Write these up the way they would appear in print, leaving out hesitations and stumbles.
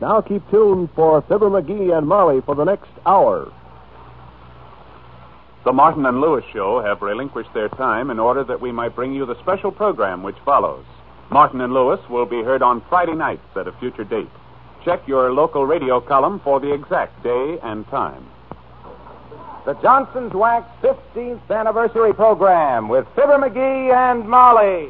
Now keep tuned for Fibber McGee and Molly for the next hour. The Martin and Lewis Show have relinquished their time in order that we might bring you the special program which follows. Martin and Lewis will be heard on Friday nights at a future date. Check your local radio column for the exact day and time. The Johnson's Wax 15th anniversary program with Fibber McGee and Molly.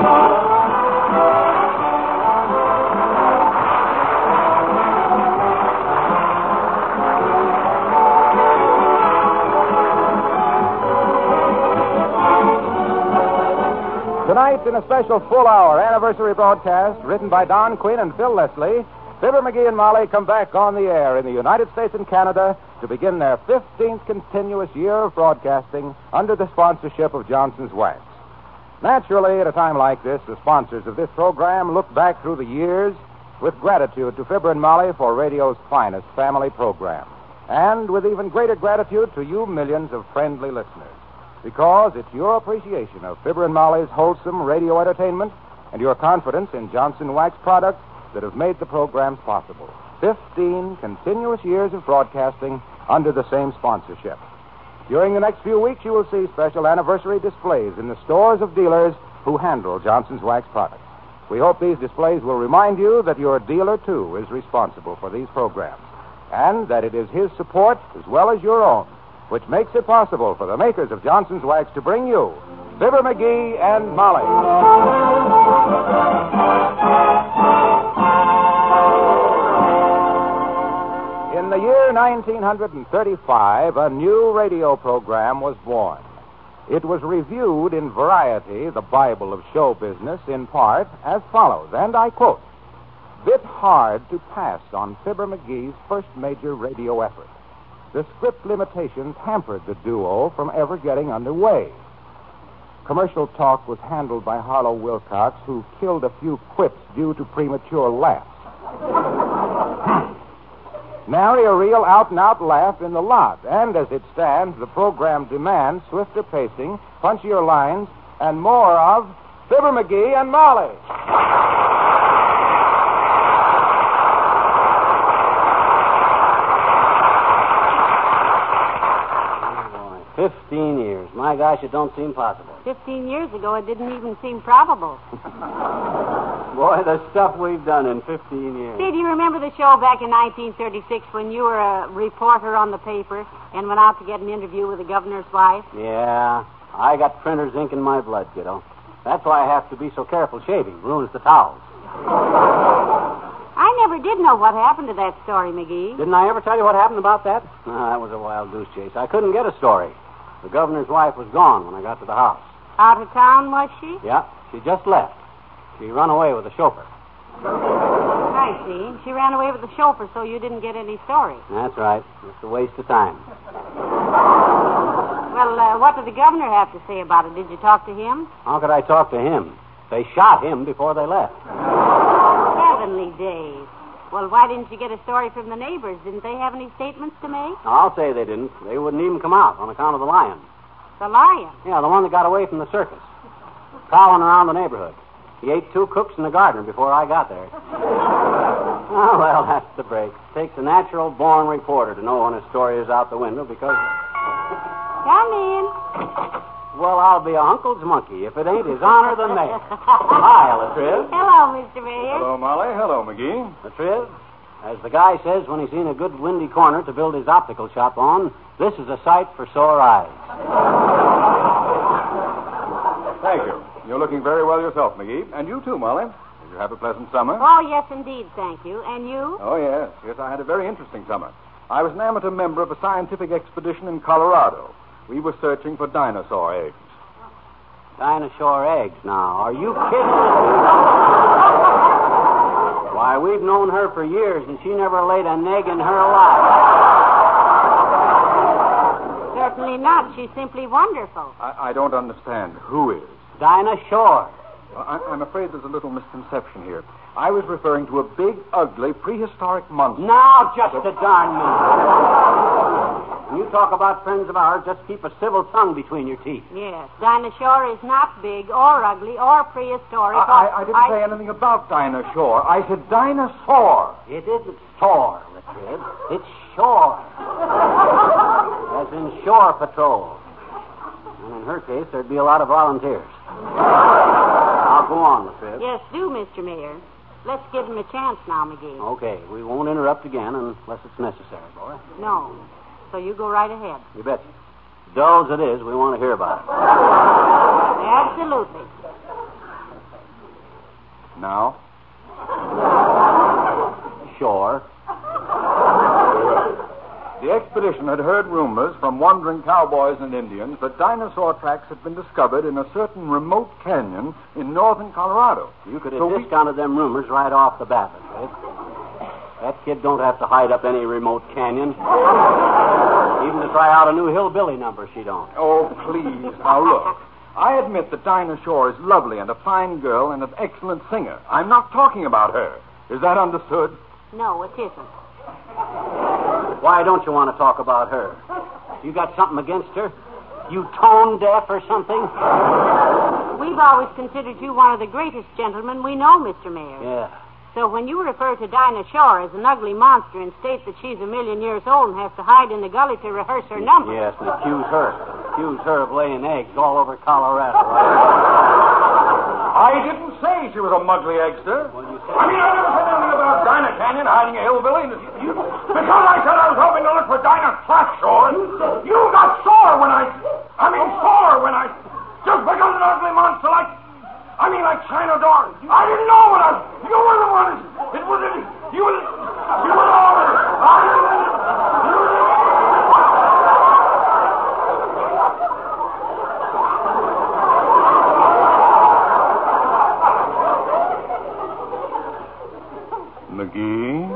Tonight, in a special full-hour anniversary broadcast written by Don Quinn and Phil Leslie, Fibber McGee and Molly come back on the air in the United States and Canada to begin their 15th continuous year of broadcasting under the sponsorship of Johnson's Wax. Naturally, at a time like this, the sponsors of this program look back through the years with gratitude to Fibber and Molly for radio's finest family program, and with even greater gratitude to you millions of friendly listeners, because it's your appreciation of Fibber and Molly's wholesome radio entertainment and your confidence in Johnson Wax products that have made the programs possible. 15 continuous years of broadcasting under the same sponsorship. During the next few weeks, you will see special anniversary displays in the stores of dealers who handle Johnson's Wax products. We hope these displays will remind you that your dealer, too, is responsible for these programs, and that it is his support, as well as your own, which makes it possible for the makers of Johnson's Wax to bring you Fibber McGee and Molly. In the year 1935, a new radio program was born. It was reviewed in Variety, the Bible of show business, in part as follows, and I quote, "Bit hard to pass on Fibber McGee's first major radio effort. The script limitations hampered the duo from ever getting underway. Commercial talk was handled by Harlow Wilcox, who killed a few quips due to premature laughs. Nary a real out-and-out laugh in the lot, and as it stands, the program demands swifter pacing, punchier lines, and more of Fibber McGee and Molly." 15 years. My gosh, it don't seem possible. 15 years ago, it didn't even seem probable. Boy, the stuff we've done in 15 years. See, do you remember the show back in 1936 when you were a reporter on the paper and went out to get an interview with the governor's wife? Yeah, I got printer's ink in my blood, kiddo. That's why I have to be so careful shaving. Ruins the towels. I never did know what happened to that story, McGee. Didn't I ever tell you what happened about that? That was a wild goose chase. I couldn't get a story. The governor's wife was gone when I got to the house. Out of town, was she? Yeah, she just left. She run away with the chauffeur. I see. She ran away with the chauffeur, so you didn't get any story. That's right. It's a waste of time. Well, what did the governor have to say about it? Did you talk to him? How could I talk to him? They shot him before they left. Heavenly days. Well, why didn't you get a story from the neighbors? Didn't they have any statements to make? I'll say they didn't. They wouldn't even come out on account of the lion. The lion? Yeah, the one that got away from the circus. Prowling around the neighborhood. He ate 2 cooks and a gardener before I got there. Oh, well, that's the break. It takes a natural-born reporter to know when a story is out the window because... Come in. Well, I'll be a uncle's monkey if it ain't his honor the mayor. Hi, Latriv. Hello, Mr. Mayor. Hello, Molly. Hello, McGee. Latriv, as the guy says when he's seen a good windy corner to build his optical shop on, this is a sight for sore eyes. Thank you. You're looking very well yourself, McGee. And you too, Molly. Did you have a pleasant summer? Oh, yes, indeed, thank you. And you? Oh, yes. Yes, I had a very interesting summer. I was an amateur member of a scientific expedition in Colorado. We were searching for dinosaur eggs. Dinosaur eggs now. Are you kidding? Why, we've known her for years, and she never laid an egg in her life. Certainly not. She's simply wonderful. I don't understand. Who is? Dinah Shore. I'm afraid there's a little misconception here. I was referring to a big, ugly, prehistoric monster. Now, just a darn minute. When you talk about friends of ours, just keep a civil tongue between your teeth. Yes, Dinah Shore is not big or ugly or prehistoric. I didn't say anything about Dinah Shore. I said dinosaur. It isn't shore, kid. It's shore. As in shore patrol. And in her case, there'd be a lot of volunteers. I'll go on, Latriv. Yes, do, Mr. Mayor. Let's give him a chance now, McGee. Okay, we won't interrupt again unless it's necessary, boy. No. So you go right ahead. You betcha. Dull as it is, we want to hear about it. Absolutely. Now? Sure. The expedition had heard rumors from wandering cowboys and Indians that dinosaur tracks had been discovered in a certain remote canyon in northern Colorado. You could have discounted them rumors right off the bat, Latriv. That kid don't have to hide up any remote canyon. Even to try out a new hillbilly number, she don't. Oh, please. Now, look. I admit that Dinah Shore is lovely and a fine girl and an excellent singer. I'm not talking about her. Is that understood? No, it isn't. Why don't you want to talk about her? You got something against her? You tone deaf or something? We've always considered you one of the greatest gentlemen we know, Mr. Mayor. Yeah. So when you refer to Dinah Shore as an ugly monster and state that she's 1,000,000 years old and has to hide in the gully to rehearse her number... Yes, and accuse her of laying eggs all over Colorado. I didn't say she was a muggly eggster. Well, you said... I never said anything about Dinah Canyon hiding a hillbilly. Because I said I was hoping to look for Dinah Shore. You got sore when sore when I... Just because an ugly monster like China Door. I didn't know what you were the one. You were all... McGee?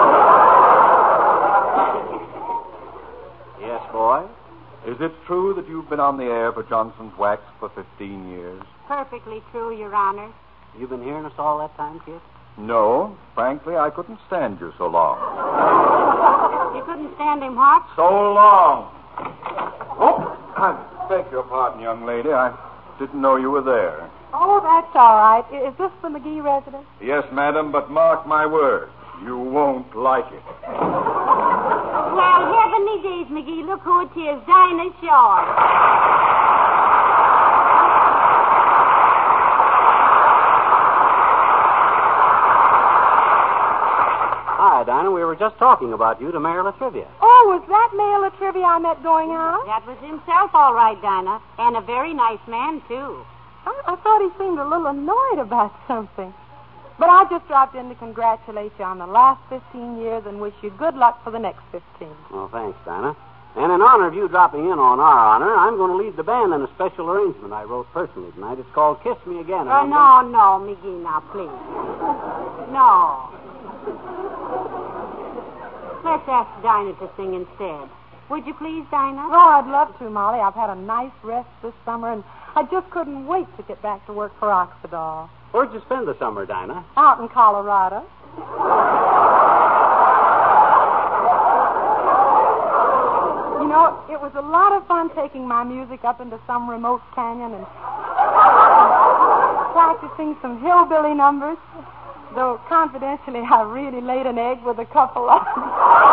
Yes, boy? Is it true that you've been on the air for Johnson's Wax for 15 years? Perfectly true, Your Honor. You been hearing us all that time, kid? No. Frankly, I couldn't stand you so long. You couldn't stand him what? So long. Oh, I beg your pardon, young lady. I didn't know you were there. Oh, that's all right. Is this the McGee residence? Yes, madam, but mark my words. You won't like it. Well, heavenly days, McGee. Look who it is, Dinah Shore. Hi, Dinah. We were just talking about you to Mayor Latrivia. Oh, was that Mayor Latrivia I met going out? That was himself, all right, Dinah. And a very nice man, too. I thought he seemed a little annoyed about something. But I just dropped in to congratulate you on the last 15 years and wish you good luck for the next 15. Well, thanks, Dinah. And in honor of you dropping in on our honor, I'm going to lead the band in a special arrangement I wrote personally tonight. It's called Kiss Me Again. Oh, no, McGee, now, please. No. Let's ask Dinah to sing instead. Would you please, Dinah? Oh, I'd love to, Molly. I've had a nice rest this summer, and I just couldn't wait to get back to work for Oxidol. Where'd you spend the summer, Dinah? Out in Colorado. You know, it was a lot of fun taking my music up into some remote canyon and practicing some hillbilly numbers. Though, confidentially, I really laid an egg with a couple of them.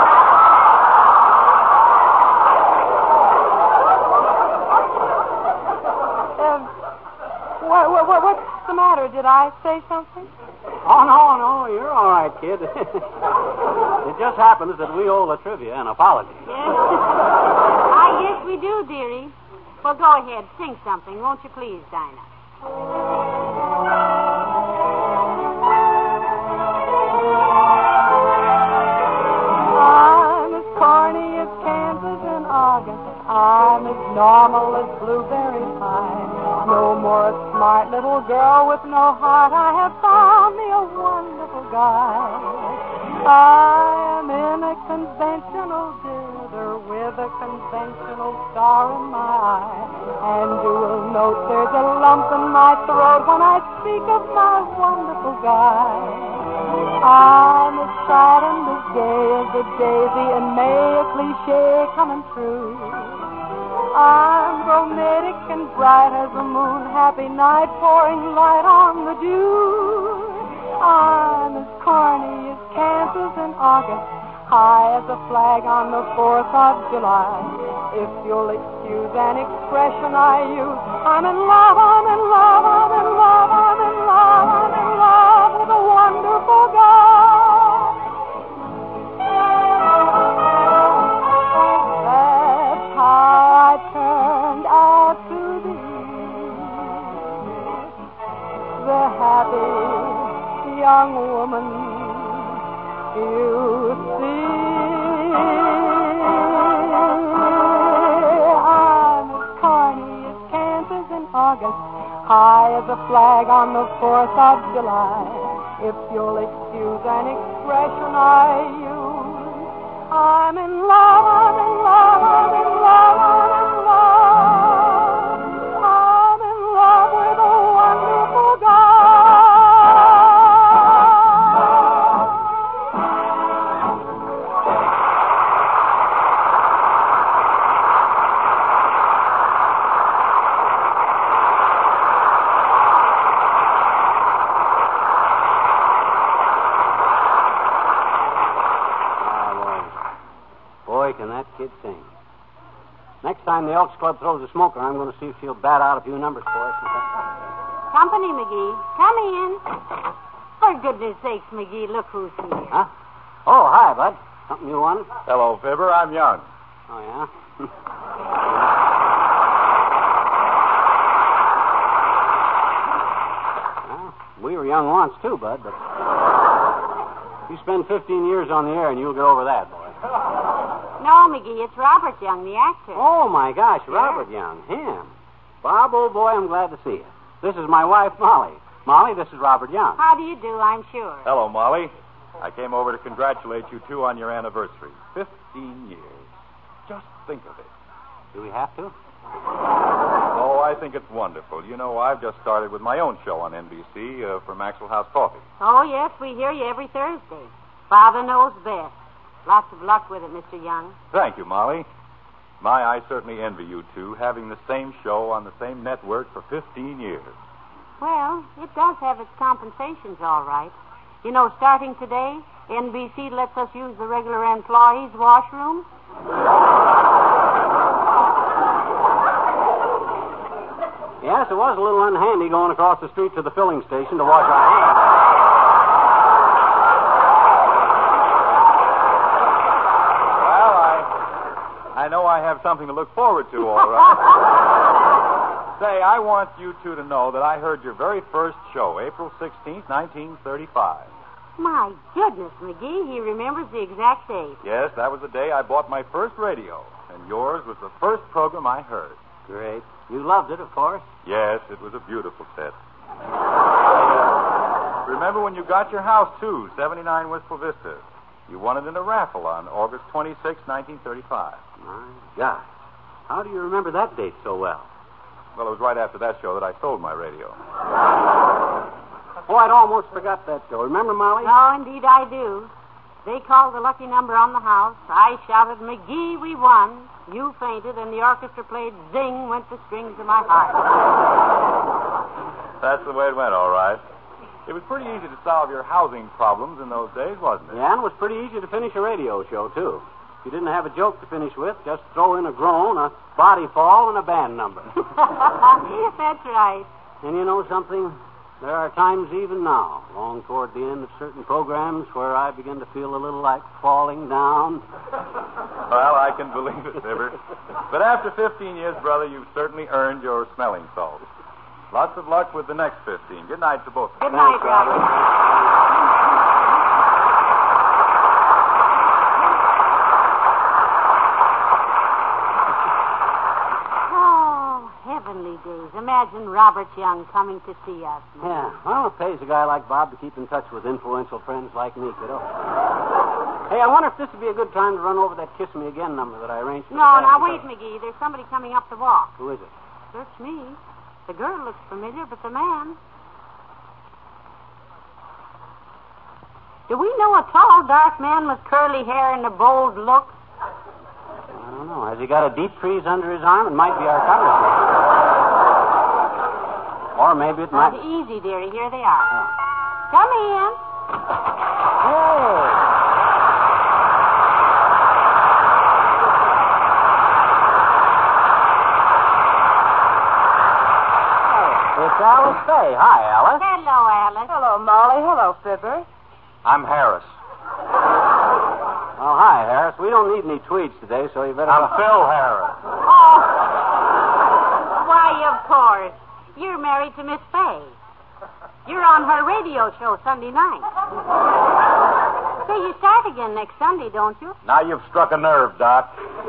What's the matter? Did I say something? Oh, no, you're all right, kid. It just happens that we owe Latrivia an apology. Yes. I guess we do, dearie. Well, go ahead. Sing something, won't you please, Dinah? I'm as corny as Kansas in August. I'm as normal as blueberry pie. No more a smart little girl with no heart. I have found me a wonderful guy. I am in a conventional dither with a conventional star in my eye. And you will note there's a lump in my throat when I speak of my wonderful guy. I'm as sad and as gay as a daisy and may a cliche coming true. I'm bromidic and bright as the moon, happy night pouring light on the dew. I'm as corny as Kansas in August, high as a flag on the 4th of July. If you'll excuse an expression I use, I'm in love, I'm in love, I'm in love, I'm in love, I'm in love with a wonderful guy. That's how I turned out to be the happy young woman you see. I'm as corny as Kansas in August, high as a flag on the 4th of July. If you'll excuse an expression I use, I'm in love, I'm in love, I'm in love, I'm in love. I'm in love with a wonderful guy. Can that kid sing? Next time the Elks Club throws a smoker, I'm going to see if she'll bat out a few numbers for us. Company, McGee. Come in. For goodness sakes, McGee, look who's here. Huh? Oh, hi, Bud. Something you wanted? Hello, Fibber. I'm Young. Oh, yeah? Well, we were young once, too, Bud, but you spend 15 years on the air and you'll get over that, boy. No, McGee, it's Robert Young, the actor. Oh, my gosh, Robert Young. Him. Bob, old boy, I'm glad to see you. This is my wife, Molly. Molly, this is Robert Young. How do you do, I'm sure. Hello, Molly. I came over to congratulate you two on your anniversary. 15 years. Just think of it. Do we have to? Oh, I think it's wonderful. You know, I've just started with my own show on NBC for Maxwell House Coffee. Oh, yes, we hear you every Thursday. Father knows best. Lots of luck with it, Mr. Young. Thank you, Molly. I certainly envy you two, having the same show on the same network for 15 years. Well, it does have its compensations, all right. You know, starting today, NBC lets us use the regular employees' washroom. Yes, it was a little unhandy going across the street to the filling station to wash our hands. Well, I know I have something to look forward to, all right. Say, I want you two to know that I heard your very first show, April 16th, 1935. My goodness, McGee, he remembers the exact date. Yes, that was the day I bought my first radio, and yours was the first program I heard. Great. You loved it, of course. Yes, it was a beautiful set. Remember when you got your house, too, 79 Wistful Vista. You won it in a raffle on August 26, 1935. My gosh. How do you remember that date so well? Well, it was right after that show that I sold my radio. Oh, I'd almost forgot that show. Remember, Molly? Oh, indeed I do. They called the lucky number on the house. I shouted, McGee, we won. You fainted, and the orchestra played Zing, Went the Strings of My Heart. That's the way it went, all right. It was pretty easy to solve your housing problems in those days, wasn't it? Yeah, and it was pretty easy to finish a radio show, too. If you didn't have a joke to finish with, just throw in a groan, a body fall, and a band number. That's right. And you know something? There are times even now, long toward the end of certain programs, where I begin to feel a little like falling down. Well, I can believe it, Fibber. But after 15 years, brother, you've certainly earned your smelling salts. Lots of luck with the next 15. Good night to both of you. Good night, Robert. Oh, heavenly days. Imagine Robert Young coming to see us. Yeah, well, it pays a guy like Bob to keep in touch with influential friends like me, kiddo. Hey, I wonder if this would be a good time to run over that Kiss Me Again number that I arranged for No, the now band. wait, McGee. There's somebody coming up the walk. Who is it? Search me. The girl looks familiar, but the man... Do we know a tall, dark man with curly hair and a bold look? I don't know. Has he got a deep freeze under his arm? It might be our congressman. Or maybe it might... Easy, dearie. Here they are. Oh. Come in. Hey. It's Alice Faye. Hi, Alice. Hello, Alice. Hello, Molly. Hello, Fibber. I'm Harris. Oh, hi, Harris. We don't need any tweets today, so you better... I'm Phil Harris. Oh. Why, of course. You're married to Miss Faye. You're on her radio show Sunday night. Say, you start again next Sunday, don't you? Now you've struck a nerve, Doc.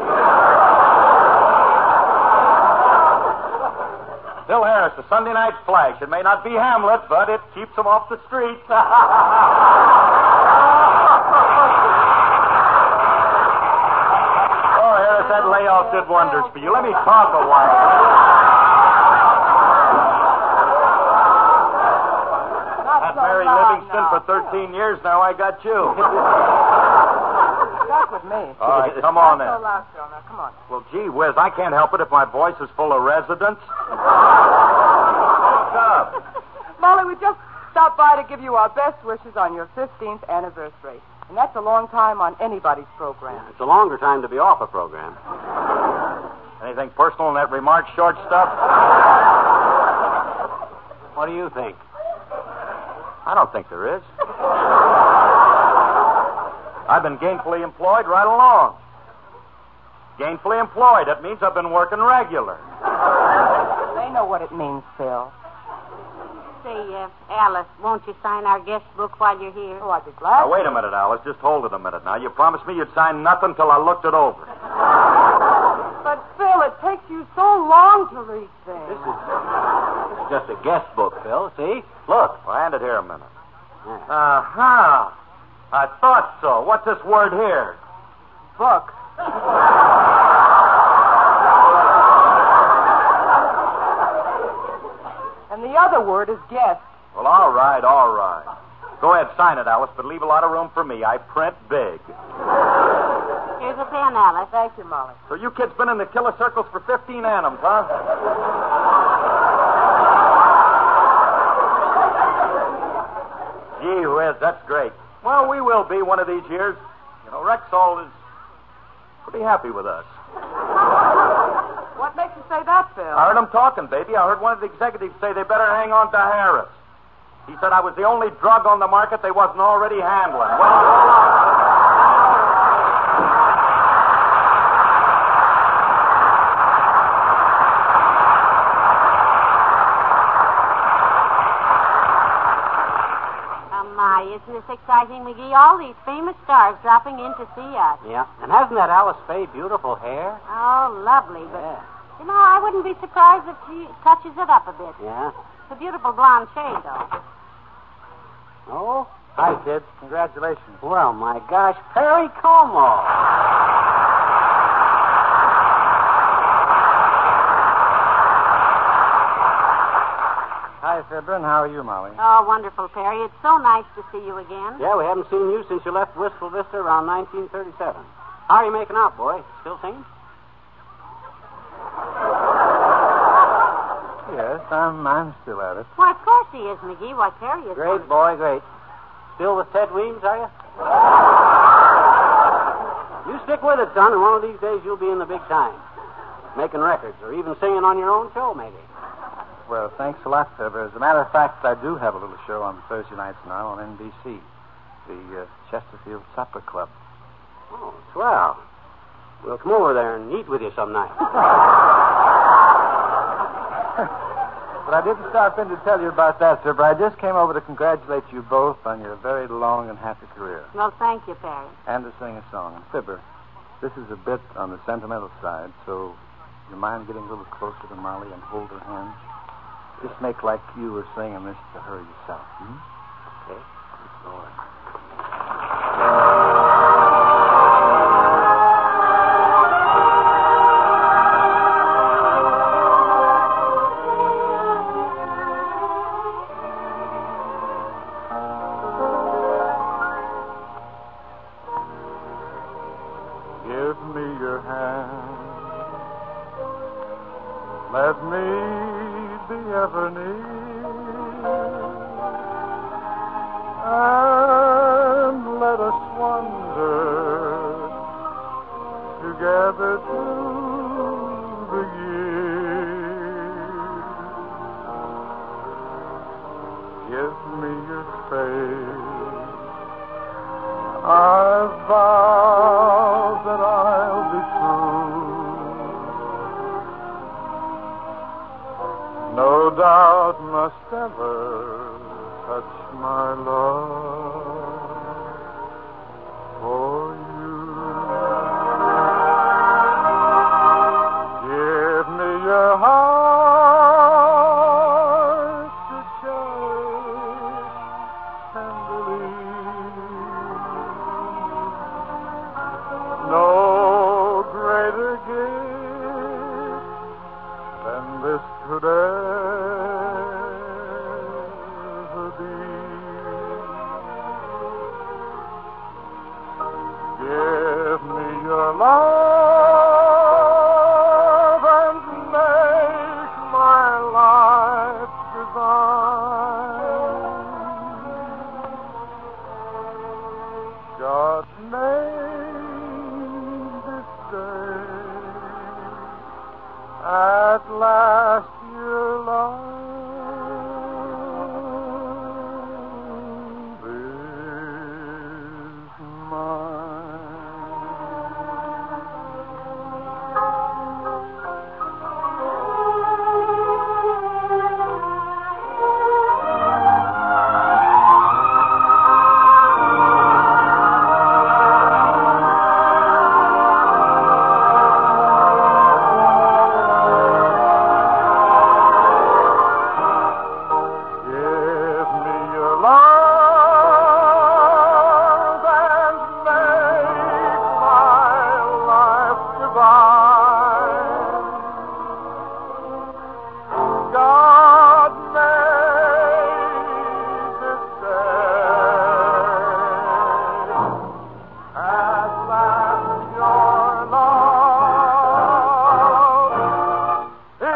Phil Harris, the Sunday night flash. It may not be Hamlet, but it keeps him off the street. Oh, Harris, that layoff did wonders for you. Let me talk a while. Had Mary Livingston for 13 years now. I got you. Stuck with me. All right, come on then. Not so loud, Phil. Now, come on. Well, gee whiz, I can't help it if my voice is full of residents. What's up? Molly, we just stopped by to give you our best wishes on your 15th anniversary. And that's a long time on anybody's program. It's a longer time to be off a program. Anything personal in that remark, short stuff? What do you think? I don't think there is. I've been gainfully employed right along. Gainfully employed. That means I've been working regular. They know what it means, Phil. Say, Alice, won't you sign our guest book while you're here? Oh, I'd be glad. Now, wait a minute, Alice. Just hold it a minute now. You promised me you'd sign nothing till I looked it over. But, Phil, it takes you so long to read things. This is just a guest book, Phil. See? Look. Well, hand it here a minute. Yeah. Uh-huh. I thought so. What's this word here? Book. And the other word is guest. Well, all right, all right. Go ahead, sign it, Alice, but leave a lot of room for me. I print big. Here's a pen, Alice. Thank you, Molly. So you kids been in the killer circles for 15 annums, huh? Gee whiz, that's great. Well, we will be one of these years. You know, Rexall is pretty happy with us. What makes you say that, Phil? I heard them talking, baby. I heard one of the executives say they better hang on to Harris. He said I was the only drug on the market they wasn't already handling. Well, isn't this exciting, McGee? All these famous stars dropping in to see us. Yeah. And hasn't that Alice Faye beautiful hair? Oh, lovely. But, Yeah. you know, I wouldn't be surprised if she touches it up a bit. Yeah. It's a beautiful blonde shade, though. Oh? hi, kids. Congratulations. Well, my gosh, Perry Como. Hi, Fibber, and how are you, Molly? Oh, wonderful, Perry. It's so nice to see you again. Yeah, we haven't seen you since you left Wistful Vista around 1937. How are you making out, boy? Still singing? Yes, I'm still at it. Why, of course he is, McGee. Why, Perry is... Great, boy, great. Still with Ted Weems, are you? You stick with it, son, and one of these days you'll be in the big time. Making records, or even singing on your own show, maybe. Well, thanks a lot, Fibber. As a matter of fact, I do have a little show on Thursday nights now on NBC, the Chesterfield Supper Club. Oh, swell. We'll come over there and eat with you some night. But I didn't stop in to tell you about that, sir, but I just came over to congratulate you both on your very long and happy career. Well, thank you, Perry. And to sing a song. And Fibber, this is a bit on the sentimental side, so you mind getting a little closer to Molly and hold her hand? Just make like you were singing this to her yourself. Okay. Good Lord. Give me your hand. Let me be ever near. And let us wander together through the years. Give me your face. I vow that I'll be true. No doubt must ever touch my love for you. Give me your heart to cherish tenderly. No greater gift than this could ever be. Give me your love and make my life divine. God made this day at last your love is mine. Give me your love and make my life divine. God made this day at last your love is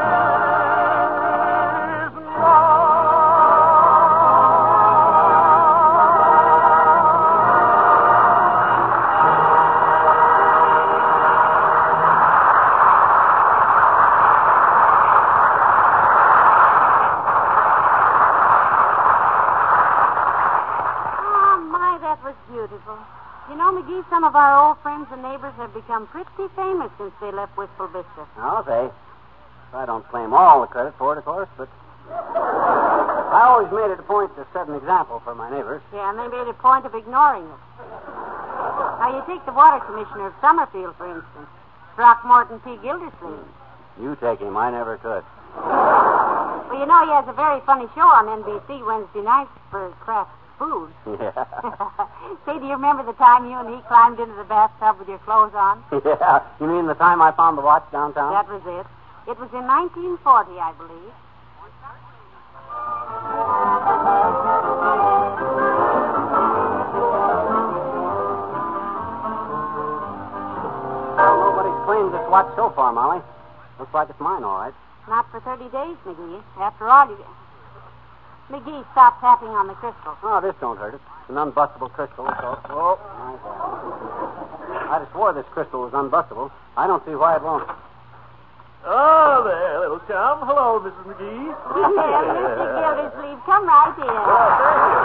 Oh, my, that was beautiful. You know, McGee, some of our old friends and neighbors have become pretty famous since they left Wistful Vista. I'll say. I don't claim all the credit for it, of course, but I always made it a point to set an example for my neighbors. Yeah, and they made a point of ignoring it. Now, you take the water commissioner of Summerfield, for instance, Throckmorton P. Gildersleeve. You take him. I never could. Well, you know, he has a very funny show on NBC Wednesday nights for Kraft Foods. Yeah. Say, do you remember the time you and he climbed into the bathtub with your clothes on? Yeah. You mean the time I found the watch downtown? That was it. It was in 1940, I believe. Well, nobody's claimed this watch so far, Molly. Looks like it's mine, all right. Not for 30 days, McGee. After all, you... McGee, stop tapping on the crystal. Oh, this don't hurt it. It's an unbustable crystal, so... Oh, nice. I'd have swore this crystal was unbustable. I don't see why it won't. Oh, there, little chum. Hello, Mrs. McGee. Mr. Gildersleeve, come right in. Oh, thank you.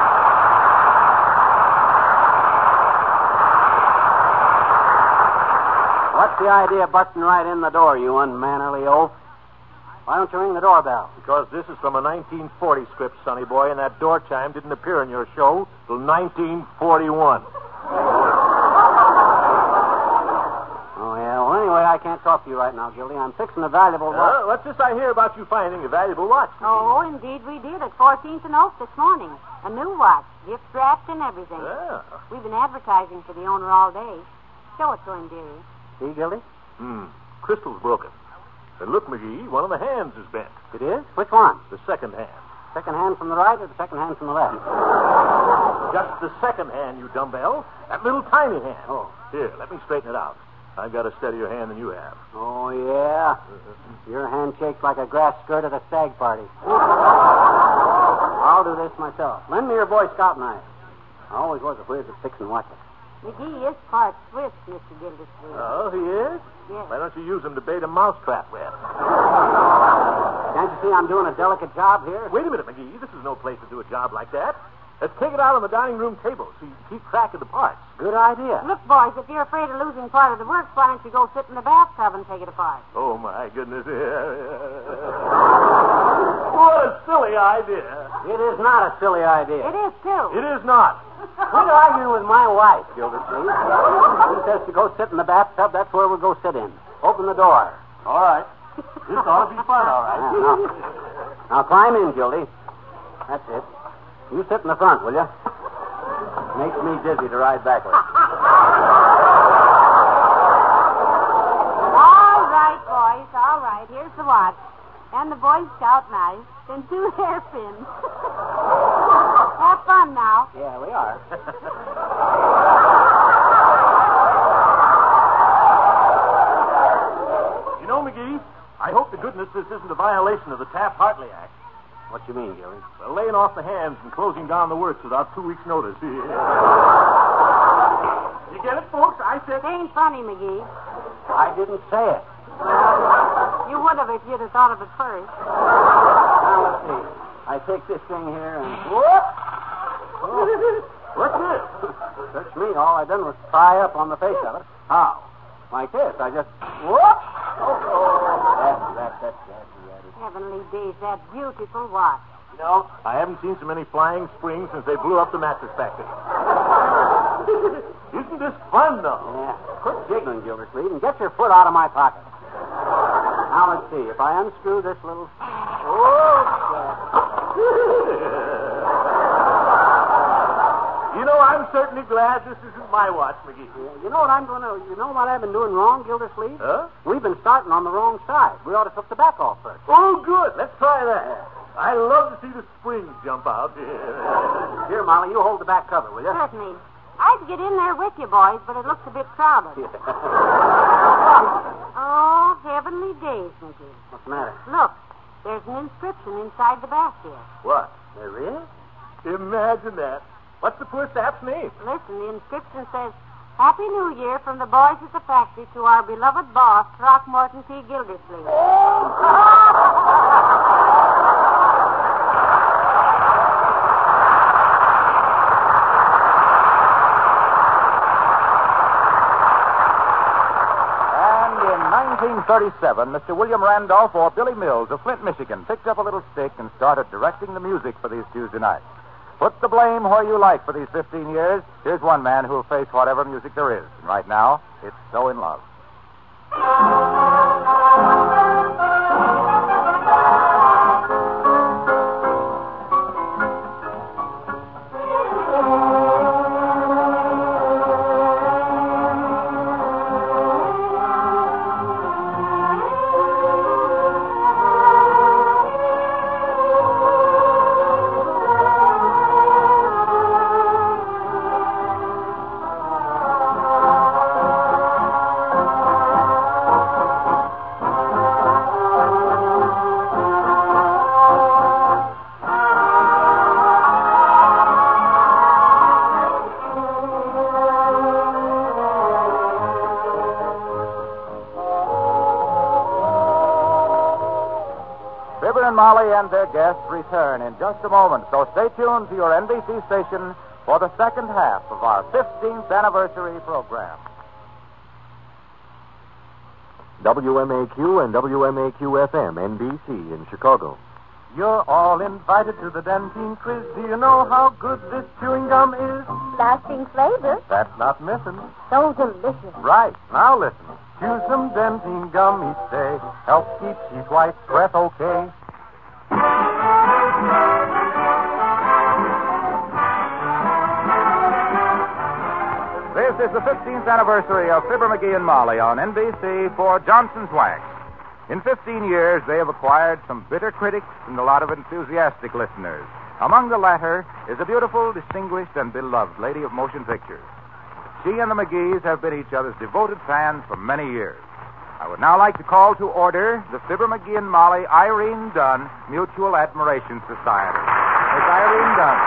What's the idea of busting right in the door, you unmannerly oaf? Why don't you ring the doorbell? Because this is from a 1940 script, Sonny boy, and that door chime didn't appear in your show till 1941. Oh, yeah. Well, anyway, I can't talk to you right now, Gildy. I'm fixing a valuable watch. What's this I hear about you finding a valuable watch? Oh, indeed we did at 14th and Oak this morning. A new watch, gift wrapped and everything. Yeah. We've been advertising for the owner all day. Show it to him, dearie. See, Gildy? Crystal's broken. And look, McGee, one of the hands is bent. It is? Which one? The second hand. Second hand from the right or the second hand from the left? Just the second hand, you dumbbell. That little tiny hand. Oh. Here, let me straighten it out. I've got a steadier hand than you have. Oh, yeah? Your hand shakes like a grass skirt at a stag party. I'll do this myself. Lend me your Boy Scout knife. I always was a whiz at fixing watches. McGee is part Swiss, Mr. Gildersleeve. Oh, he is? Yes. Why don't you use him to bait a mousetrap with? Can't you see I'm doing a delicate job here? Wait a minute, McGee. This is no place to do a job like that. Let's take it out on the dining room table so you can keep track of the parts. Good idea. Look, boys, if you're afraid of losing part of the works, why don't you go sit in the bathtub and take it apart? Oh, my goodness. What a silly idea. It is not a silly idea. It is, too. It is not. Quit arguing with my wife, Gildersleeve. She says to go sit in the bathtub. That's where we'll go sit in. Open the door. All right. This ought to be fun, all right. Now climb in, Gildy. That's it. You sit in the front, will you? Makes me dizzy to ride backwards. All right, boys, all right. Here's the watch. And the Boy Scout knife. And 2 hairpins. Have fun now. Yeah, we are. You know, McGee, I hope to goodness this isn't a violation of the Taft-Hartley Act. What you mean, Gildy? Well, laying off the hands and closing down the works without 2 weeks' notice. You get it, folks? I said... It ain't funny, McGee. I didn't say it. You would have if you'd have thought of it first. Now, let's see. I take this thing here and... Whoop! Oh. What's this? Search me. All I done was pry up on the face of it. How? Like this. I just... Whoop! That's Heavenly days, that beautiful watch. You know, I haven't seen so many flying springs since they blew up the mattress factory. Isn't this fun, though? Yeah. Quit jiggling, Gildersleeve, and get your foot out of my pocket. Now, let's see. If I unscrew this little... You know, I'm certainly glad this isn't my watch, McGee. You know what I'm going to... You know what I've been doing wrong, Gildersleeve? Huh? We've been starting on the wrong side. We ought to took the back off first. Oh, good. Let's try that. I love to see the springs jump out. Here, Molly, you hold the back cover, will you? Certainly. I'd get in there with you, boys, but it looks a bit crowded. Oh, heavenly days, McGee. What's the matter? Look, there's an inscription inside the basket. What? There is? Imagine that. What's the poor sap's name? Listen, the inscription says, Happy New Year from the boys at the factory to our beloved boss, Throckmorton T. Gildersleeve. And in 1937, Mr. William Randolph, or Billy Mills of Flint, Michigan, picked up a little stick and started directing the music for these Tuesday nights. Put the blame where you like for these 15 years. Here's one man who'll face whatever music there is. And right now, it's So in Love. Fibber and Molly and their guests return in just a moment, so stay tuned to your NBC station for the second half of our 15th anniversary program. WMAQ and WMAQ-FM, NBC in Chicago. You're all invited to the Dentine Quiz. Do you know how good this chewing gum is? Lasting flavor. That's not missing. So delicious. Right. Now listen. Chew some Dentine gum each day. Helps keep teeth white, breath okay. This is the 15th anniversary of Fibber, McGee, and Molly on NBC for Johnson's Wax. In 15 years, they have acquired some bitter critics and a lot of enthusiastic listeners. Among the latter is a beautiful, distinguished, and beloved lady of motion pictures. She and the McGees have been each other's devoted fans for many years. I would now like to call to order the Fibber McGee and Molly Irene Dunn Mutual Admiration Society. Miss Irene Dunn.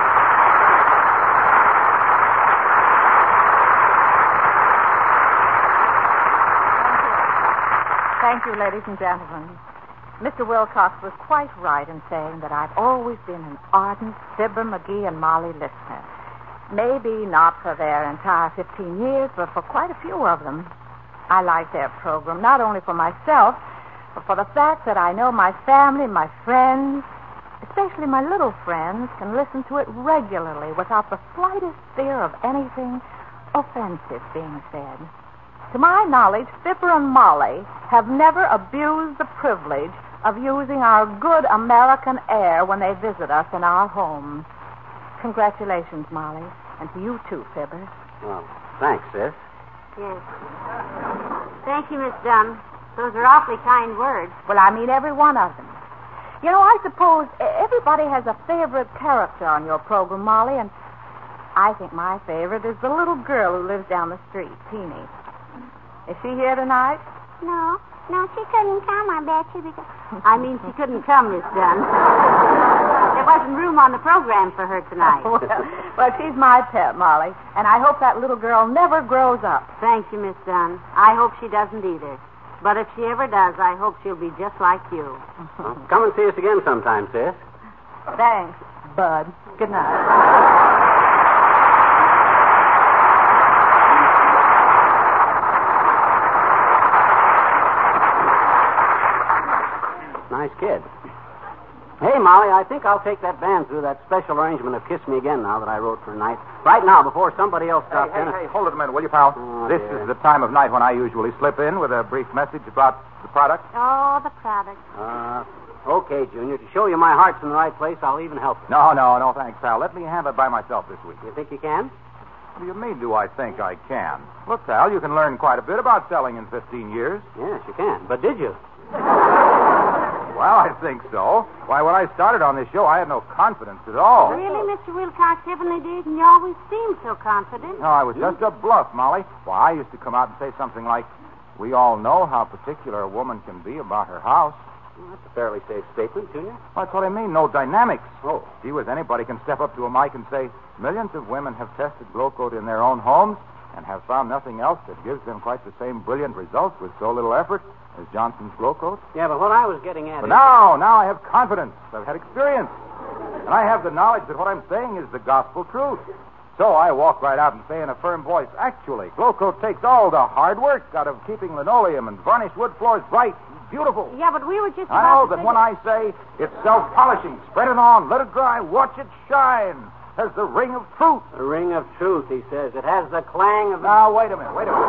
Thank you, ladies and gentlemen. Mr. Wilcox was quite right in saying that I've always been an ardent Fibber McGee and Molly listener. Maybe not for their entire 15 years, but for quite a few of them. I like their program, not only for myself, but for the fact that I know my family, my friends, especially my little friends, can listen to it regularly without the slightest fear of anything offensive being said. To my knowledge, Fibber and Molly have never abused the privilege of using our good American air when they visit us in our homes. Congratulations, Molly, and to you too, Fibber. Well, thanks, sis. Yes. Thank you, Miss Dunn. Those are awfully kind words. Well, I mean every one of them. You know, I suppose everybody has a favorite character on your program, Molly, and I think my favorite is the little girl who lives down the street, Teeny. Is she here tonight? No, she couldn't come, I bet you, because... I mean, she couldn't come, Miss Dunn. There wasn't room on the program for her tonight. Well, she's my pet, Molly, and I hope that little girl never grows up. Thank you, Miss Dunn. I hope she doesn't either. But if she ever does, I hope she'll be just like you. Well, come and see us again sometime, sis. Thanks, Bud. Good night. Nice kid. Hey, Molly, I think I'll take that band through that special arrangement of Kiss Me Again now that I wrote for tonight. Right now, before somebody else drops in. Hey, hold it a minute, will you, pal? Oh, this dear. is the time of night when I usually slip in with a brief message about the product. Oh, the product. Okay, Junior. To show you my heart's in the right place, I'll even help you. No, thanks, pal. Let me handle it by myself this week. You think you can? What do you mean, do I think I can? Look, pal, you can learn quite a bit about selling in 15 years. Yes, you can. But did you? Well, I think so. Why, when I started on this show, I had no confidence at all. Really, Mr. Wilcox, heavenly days, and you always seem so confident. No, I was just a bluff, Molly. Why, I used to come out and say something like, we all know how particular a woman can be about her house. Well, that's a fairly safe statement, Junior. Well, that's what I mean, no dynamics. Oh. Gee whiz, anybody can step up to a mic and say, millions of women have tested Glo-Coat in their own homes and have found nothing else that gives them quite the same brilliant results with so little effort as Johnson's Glo-Coat. Yeah, but what I was getting at But is... now I have confidence. I've had experience. And I have the knowledge that what I'm saying is the gospel truth. So I walk right out and say in a firm voice, actually, Glo-Coat takes all the hard work out of keeping linoleum and varnished wood floors bright and beautiful. Yeah, but we were just I know that when I say it's self-polishing, spread it on, let it dry, watch it shine, has the ring of truth. The ring of truth, he says. It has the clang of... Now, wait a minute.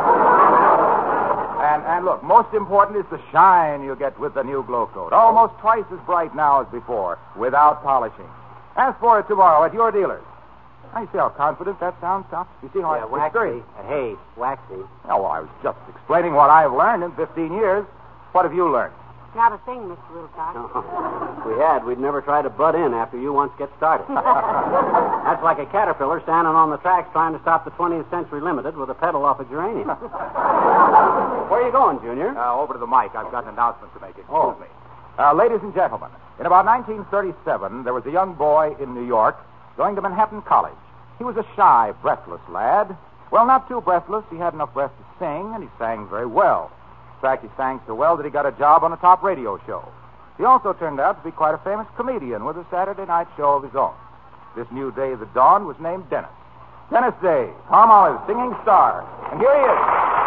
And look, most important is the shine you get with the new Glo-Coat. Almost twice as bright now as before, without polishing. Ask for it tomorrow at your dealer's. Now, you see how confident that sounds, Tom? You see how waxy. Hey, waxy. Oh, well, I was just explaining what I've learned in 15 years. What have you learned? Not a thing, Mr. Wilcox. If we had, we'd never try to butt in after you once get started. That's like a caterpillar standing on the tracks trying to stop the 20th Century Limited with a pedal off a geranium. Where are you going, Junior? Over to the mic. I've got an announcement to make. Excuse me. Ladies and gentlemen, in about 1937, there was a young boy in New York going to Manhattan College. He was a shy, breathless lad. Well, not too breathless. He had enough breath to sing, and he sang very well. In fact, he sang so well that he got a job on a top radio show. He also turned out to be quite a famous comedian with a Saturday night show of his own. This new day that dawned was named Dennis. Dennis Day, Tom Olive's singing star. And here he is.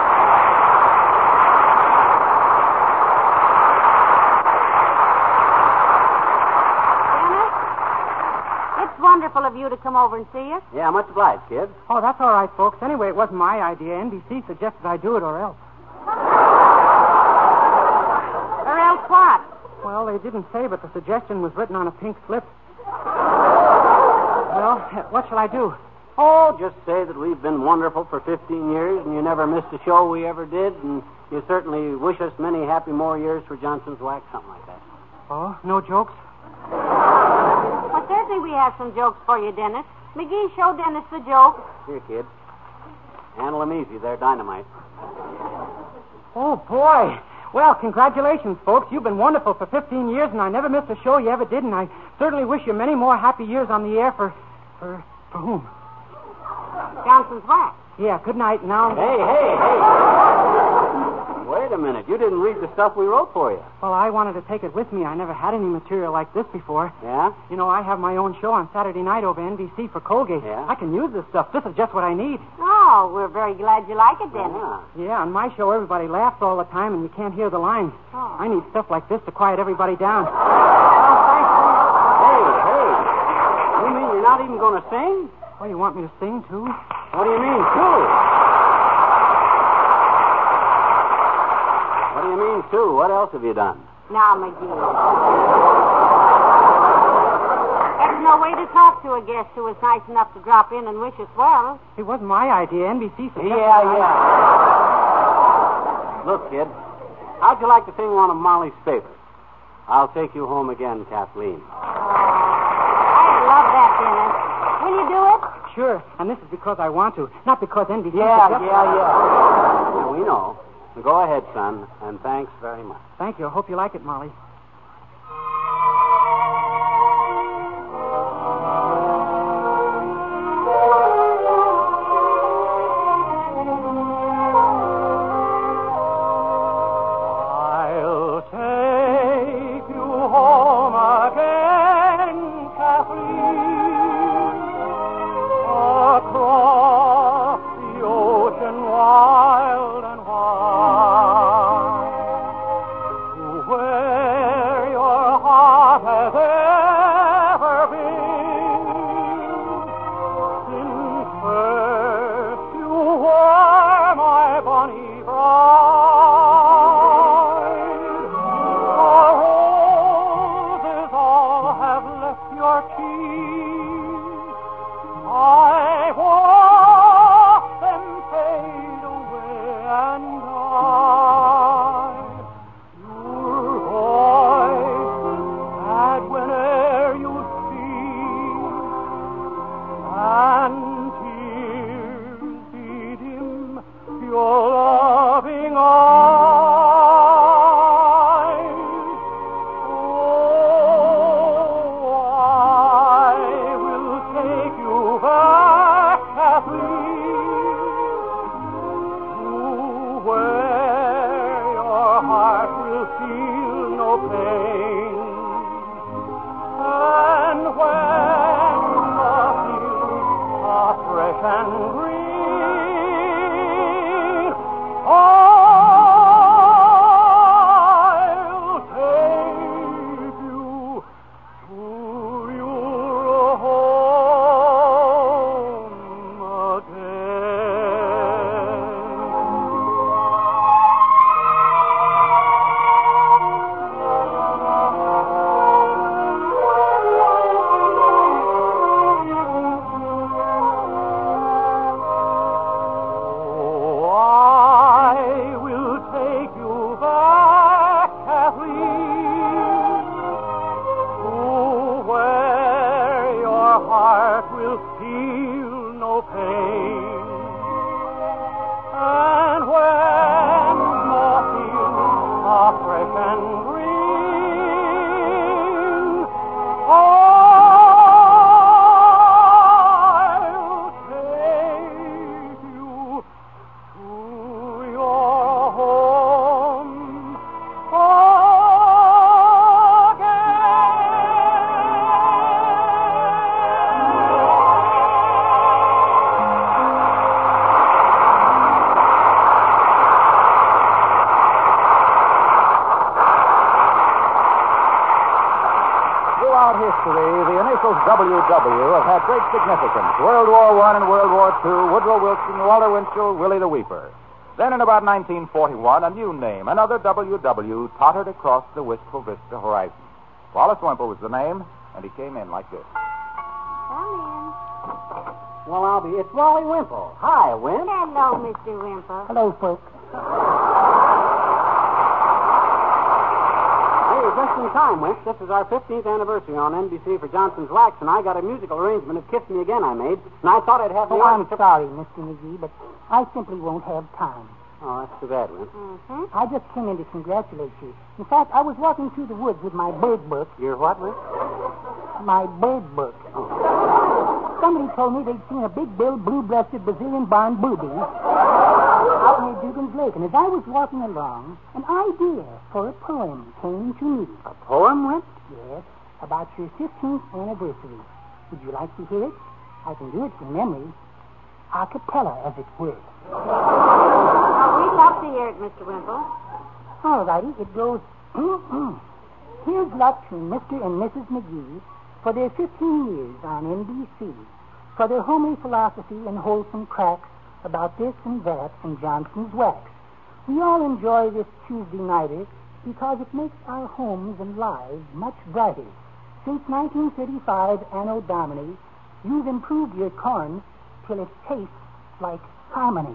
Dennis, it's wonderful of you to come over and see us. Yeah, much obliged, kid. Oh, that's all right, folks. Anyway, it wasn't my idea. NBC suggested I do it or else. Or else what? Well, they didn't say, but the suggestion was written on a pink slip. Well, what shall I do? Oh, just say that we've been wonderful for 15 years and you never missed a show we ever did, and you certainly wish us many happy more years for Johnson's Wax, something like that. Oh, no jokes? Well, certainly we have some jokes for you, Dennis. McGee, show Dennis the joke. Here, kid. Handle them easy. They're dynamite. Oh, boy. Well, congratulations, folks. You've been wonderful for 15 years, and I never missed a show you ever did, and I certainly wish you many more happy years on the air for whom? Johnson's Wax. Yeah, good night now. Hey. Wait a minute. You didn't read the stuff we wrote for you. Well, I wanted to take it with me. I never had any material like this before. Yeah? You know, I have my own show on Saturday night over NBC for Colgate. Yeah? I can use this stuff. This is just what I need. Oh, we're very glad you like it, Dennis. Yeah, on my show, everybody laughs all the time, and you can't hear the lines. Oh. I need stuff like this to quiet everybody down. Hey. You mean you're not even going to sing? Oh, you want me to sing, too? What do you mean, too? What do you mean, too? What else have you done? Now, McGee. There's no way to talk to a guest who was nice enough to drop in and wish us well. It wasn't my idea. NBC suggested Yeah. Look, kid, how'd you like to sing one of Molly's favorites? I'll Take You Home Again, Kathleen. I love that, Dennis. Will you do it? Sure, and this is because I want to, not because NBC Yeah, we know. Go ahead, son, and thanks very much. Thank you. I hope you like it, Molly. I'll take you home again, Kathleen, across the ocean wild and wide, to where your heart has ever been, since first you were my bonny bride. The roses all have left your cheek. I watch them fade away and die. Your voice is sad whene'er you speak, and tears bedim your loving eyes. Oh, I will take you back, Kathleen, to where your heart will feel no pain, and when the fields are fresh and green, I'll take you to your home Oh, I will take you back, Kathleen, to where your heart will feel no pain, and when the fields are fresh and green, I'll take you to your home Throughout history, the initials WW have had great significance. World War I and World War II, Woodrow Wilson, Walter Winchell, Willie the Weeper. Then in about 1941, a new name, another WW, tottered across the wistful vista horizon. Wallace Wimple was the name, and he came in like this. Come in. Well, I'll be. It's Wally Wimple. Hi, Wimp. Hello, Mr. Wimple. Hello, folks. Hey, you're just in time, Wimp. This is our 15th anniversary on NBC for Johnson's Wax, and I got a musical arrangement of Kiss Me Again I made, and I thought I'd have the I'm sorry, Mr. McGee, but I simply won't have time. Oh, that's too bad, Wimp. Mm-hmm. I just came in to congratulate you. In fact, I was walking through the woods with my bird book. You're what, Wimp? My bird book. Somebody told me they'd seen a big-billed, blue-breasted Brazilian barn booby out near Dugan's Lake. And as I was walking along, an idea for a poem came to me. A poem, Wimp? Yes, about your 15th anniversary. Would you like to hear it? I can do it from memory. A cappella, as it were. We'd love to hear it, Mr. Wimple. All righty, it goes... Here's luck to Mr. and Mrs. McGee for their 15 years on NBC, for their homely philosophy and wholesome cracks about this and that and Johnson's Wax. We all enjoy this Tuesday nighter because it makes our homes and lives much brighter. Since 1935, Anno Domini, you've improved your corn till it tastes like harmony.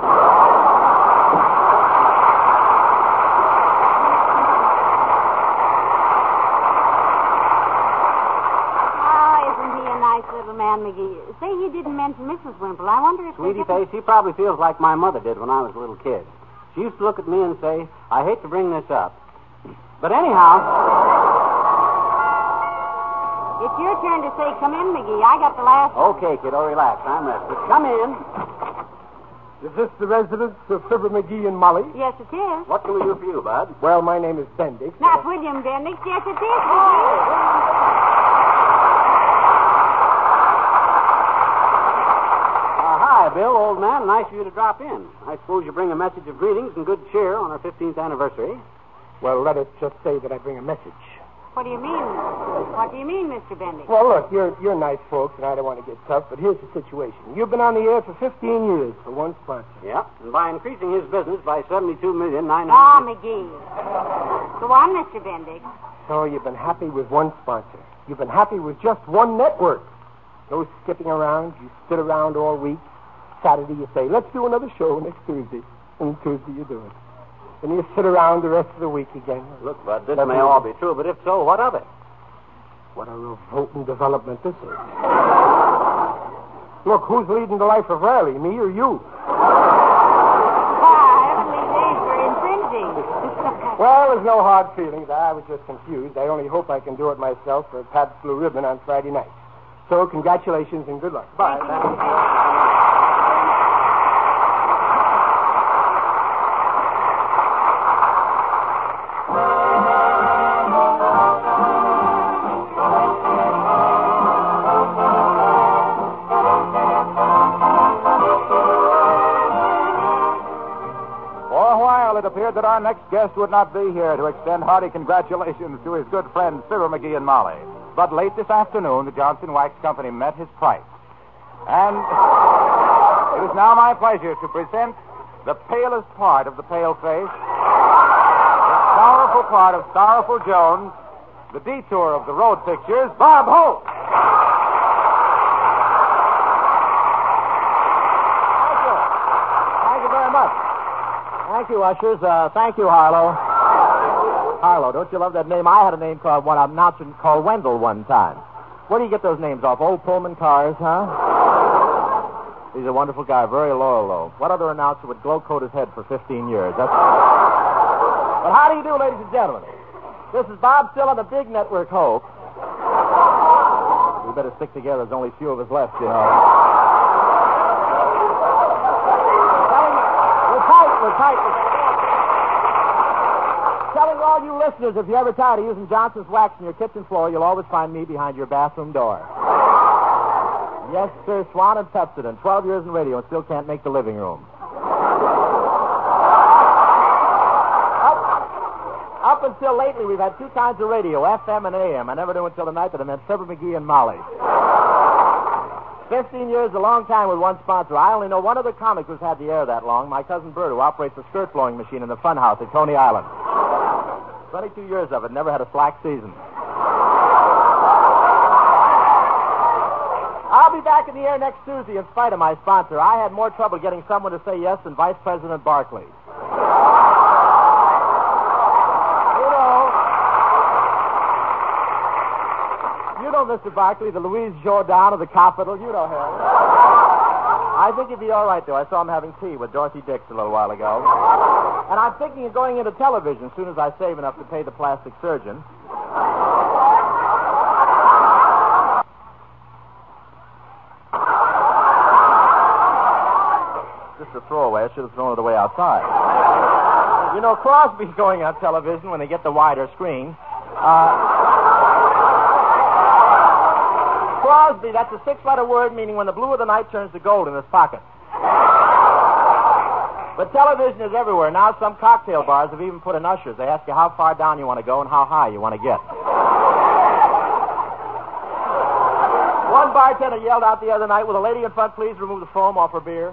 Little man, McGee. Say he didn't mention Mrs. Wimple. I wonder if... Sweetie face, he probably feels like my mother did when I was a little kid. She used to look at me and say, I hate to bring this up. But anyhow... It's your turn to say, come in, McGee. I got the last... Okay, kiddo, relax. I'm rested. Come in. Is this the residence of Fibber McGee and Molly? Yes, it is. What can we do for you, Bud? Well, my name is Bendix. Not William Bendix. Yes, it is, McGee. Hi, Bill, old man. Nice of you to drop in. I suppose you bring a message of greetings and good cheer on our 15th anniversary. Well, let us just say that I bring a message. What do you mean? What do you mean, Mr. Bendix? Well, look, you're nice folks, and I don't want to get tough, but here's the situation. You've been on the air for 15 years for one sponsor. Yeah, and by increasing his business by $72,900,000... Ah, McGee. Go on, Mr. Bendix. So you've been happy with one sponsor. You've been happy with just one network. No skipping around. You sit around all week. Saturday you say, let's do another show next Tuesday. And Tuesday you do it. And you sit around the rest of the week again. Look, Bud, this may all be true, but if so, what of it? What a revolting development this is. Look, who's leading the life of Riley, me or you? Heavenly days were infringing. Well, there's no hard feelings. I was just confused. I only hope I can do it myself for Pabst Blue Ribbon on Friday night. So, congratulations and good luck. Bye. It appeared that our next guest would not be here to extend hearty congratulations to his good friends Fibber McGee and Molly. But late this afternoon, the Johnson Wax Company met his price. And it is now my pleasure to present the palest part of the pale face, the sorrowful part of Sorrowful Jones, the detour of the road pictures, Bob Hope. Thank you very much. Thank you, ushers. Thank you, Harlow. Harlow, don't you love that name? I had a name called one announcer called Wendell one time. Where do you get those names off? Old Pullman cars, huh? He's a wonderful guy, very loyal, though. What other announcer would glow-coat his head for 15 years? But how do you do, ladies and gentlemen? This is Bob Still on the big network, Hope. We better stick together. There's only a few of us left, you know. We're tight. Telling all you listeners, if you're ever tired of using Johnson's Wax on your kitchen floor, you'll always find me behind your bathroom door. Yes, sir, Swan and Pepsodent. 12 years in radio and still can't make the living room. Up until lately, we've had two kinds of radio, FM and AM. I never knew until tonight that I meant Fibber McGee and Molly. 15 years is a long time with one sponsor. I only know one other comic who's had the air that long, my cousin Bert, who operates a skirt-blowing machine in the fun house at Coney Island. 22 years of it, never had a slack season. I'll be back in the air next Tuesday in spite of my sponsor. I had more trouble getting someone to say yes than Vice President Barkley. You know Mr. Barkley, the Louise Jourdan of the Capitol. You know him. I think he'd be all right, though. I saw him having tea with Dorothy Dix a little while ago. And I'm thinking of going into television as soon as I save enough to pay the plastic surgeon. Just a throwaway. I should have thrown it away outside. You know, Crosby's going on television when they get the wider screen. Crosby, that's a 6-letter word meaning when the blue of the night turns to gold in his pocket. But television is everywhere. Now some cocktail bars have even put in ushers. They ask you how far down you want to go and how high you want to get. One bartender yelled out the other night, "Will the lady in front please remove the foam off her beer?"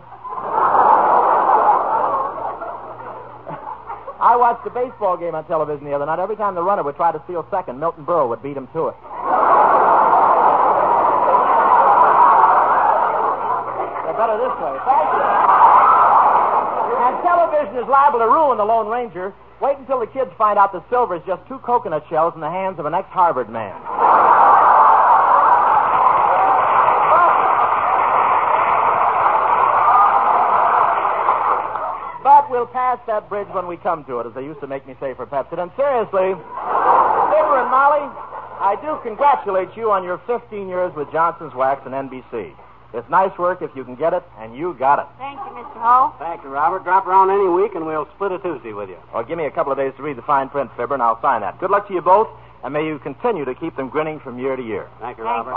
I watched a baseball game on television the other night. Every time the runner would try to steal second, Milton Berle would beat him to it. They're better this way. Thank you. And television is liable to ruin the Lone Ranger. Wait until the kids find out that silver is just 2 coconut shells in the hands of an ex-Harvard man. But we'll pass that bridge when we come to it, as they used to make me say for Pepsi. And seriously, Fibber and Molly, I do congratulate you on your 15 years with Johnson's Wax and NBC. It's nice work if you can get it, and you got it. Thank you, Mr. Ho. Thank you, Robert. Drop around any week, and we'll split a Tuesday with you. Or give me a couple of days to read the fine print, Fibber, and I'll sign that. Good luck to you both, and may you continue to keep them grinning from year to year. Thank you, Thanks, Robert.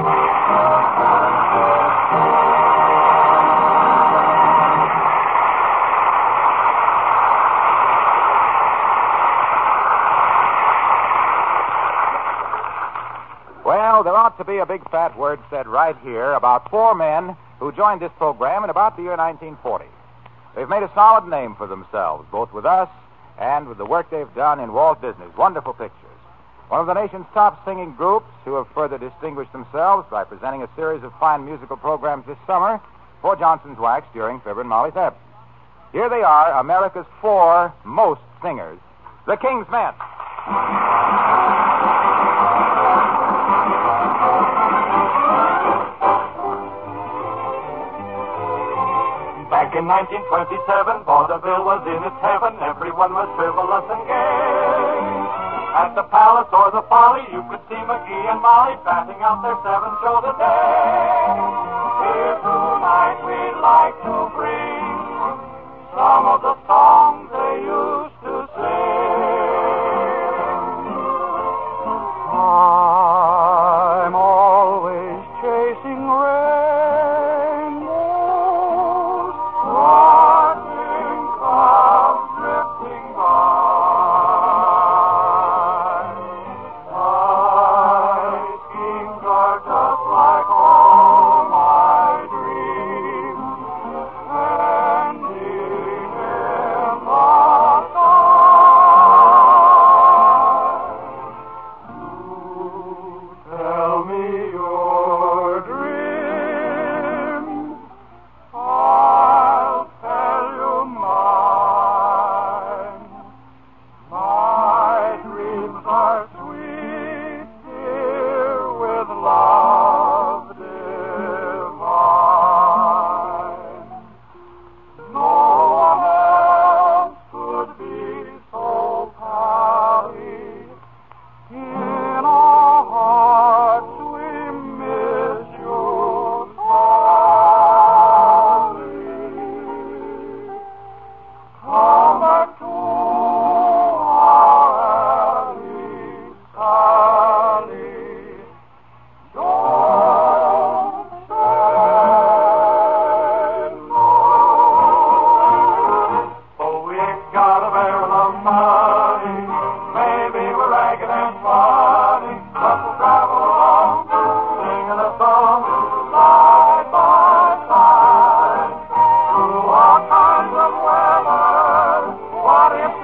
Well, there ought to be a big fat word said right here about 4 men who joined this program in about the year 1940. They've made a solid name for themselves, both with us and with the work they've done in Walt Disney's wonderful pictures. One of the nation's top singing groups who have further distinguished themselves by presenting a series of fine musical programs this summer for Johnson's Wax during Fibber and Molly's absence. Here they are, America's 4 most singers, the King's Men. Back in 1927, vaudeville was in its heaven. Everyone was frivolous and gay. At the Palace or the Folly, you could see McGee and Molly batting out their 7 shows a day. Here tonight we'd like to bring some of the songs they used to sing. I'm always chasing rainbows, watching clouds drifting by. My schemes are just like all my dreams, ending in the sky. Tell me your dreams, I'll tell you mine. My dreams are sweet, dear, with love divine. No one else could be so happy. In our hearts we miss you, Sally. Come back to our alley, Sally. Don't say no. Oh, we ain't got a barrel of money. Maybe we're ragged and funny, but we'll travel along, singing a song side by side. Through all kinds of weather, what if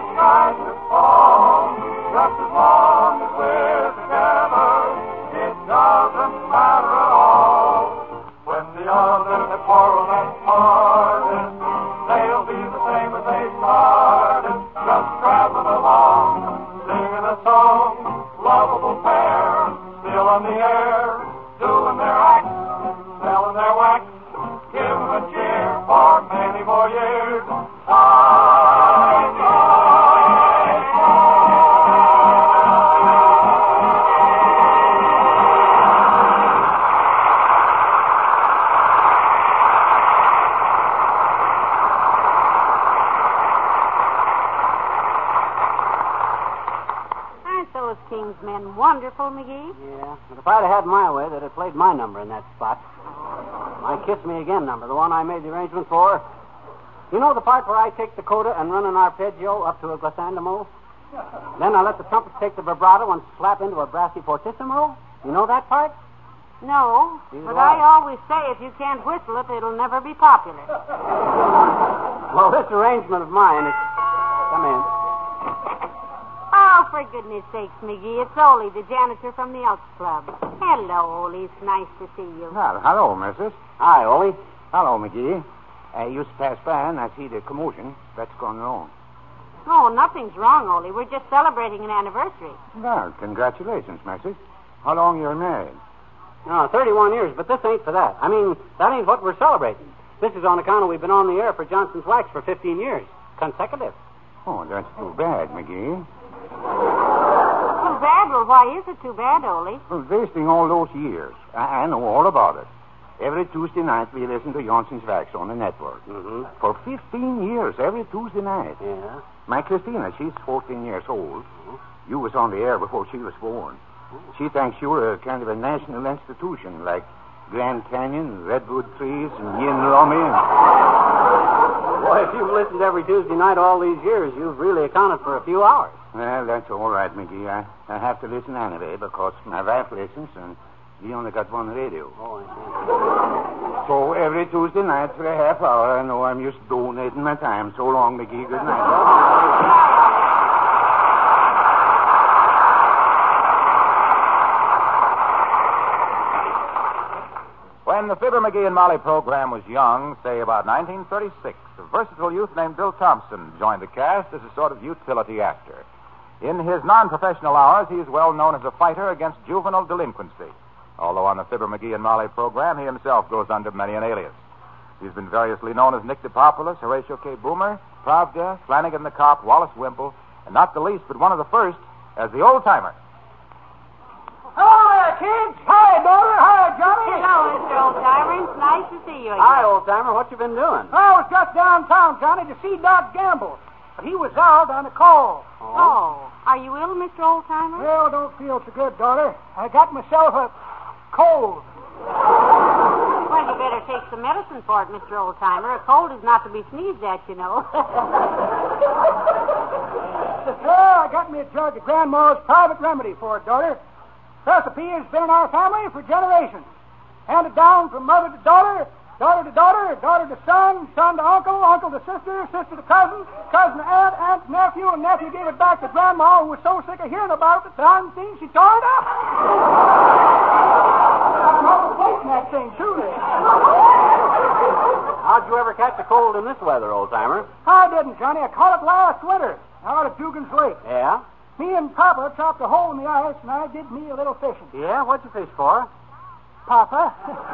King's Men wonderful, McGee? Yeah, but if I'd have had my way, they'd have played my number in that spot. My Kiss Me Again number, the one I made the arrangement for. You know the part where I take the coda and run an arpeggio up to a glissando? Then I let the trumpets take the vibrato and slap into a brassy fortissimo? You know that part? No, but I always say if you can't whistle it, it'll never be popular. Well, this arrangement of mine is... Come in. Oh, for goodness sakes, McGee, it's Ole, the janitor from the Elks Club. Hello, Ole. It's nice to see you. Well, hello, missus. Hi, Ole. Hello, McGee. I used to pass by and I see the commotion. That's gone wrong. Oh, nothing's wrong, Ole. We're just celebrating an anniversary. Well, congratulations, missus. How long you married? No, 31 years, but this ain't for that. I mean, that ain't what we're celebrating. This is on account of we've been on the air for Johnson's Wax for 15 years. Consecutive. Oh, that's too bad, McGee. Too bad? Well, why is it too bad, Ole? Well, wasting all those years. I know all about it. Every Tuesday night we listen to Johnson's Wax on the network. Mm-hmm. For 15 years, every Tuesday night. Yeah. My Christina, she's 14 years old. Mm-hmm. You was on the air before she was born. Mm-hmm. She thinks you were a kind of a national institution, like Grand Canyon, Redwood Trees, and Yin Rummy. Boy, if you've listened every Tuesday night all these years, you've really accounted for a few hours. Well, that's all right, McGee. I have to listen anyway because my wife listens and we only got one radio. Oh, I see. So every Tuesday night for a half hour, I know I'm just donating my time. So long, McGee. Good night. When the Fibber, McGee, and Molly program was young, say about 1936, a versatile youth named Bill Thompson joined the cast as a sort of utility actor. In his non-professional hours, he is well known as a fighter against juvenile delinquency. Although on the Fibber, McGee, and Molly program, he himself goes under many an alias. He's been variously known as Nick DePopoulos, Horatio K. Boomer, Pravda, Flanagan the Cop, Wallace Wimple, and not the least, but one of the first, as the Old-Timer. Hello there, kids. Hi, daughter. Hi, Johnny. Hello, Mr. Old-Timer. It's nice to see you again. Hi, Old-Timer. What you been doing? I was just downtown, Johnny, to see Doc Gamble. But he was out on a call. Oh. Are you ill, Mr. Old-Timer? Well, don't feel so good, daughter. I got myself a cold. Well, you better take some medicine for it, Mr. Old-Timer. A cold is not to be sneezed at, you know. Well, I got me a jug of Grandma's private remedy for it, daughter. Recipe has been in our family for generations. Handed down from mother to daughter, daughter to daughter, daughter to son, son to uncle, uncle to sister, sister to cousin, cousin to aunt, aunt to nephew, and nephew gave it back to Grandma, who was so sick of hearing about it that darn thing she tore it up. I'm replacing that thing, too. How'd you ever catch a cold in this weather, Old-Timer? I didn't, Johnny. I caught it last winter out at Dugan's Lake. Yeah? Me and Papa chopped a hole in the ice, and I did me a little fishing. Yeah? What'd you fish for? Papa.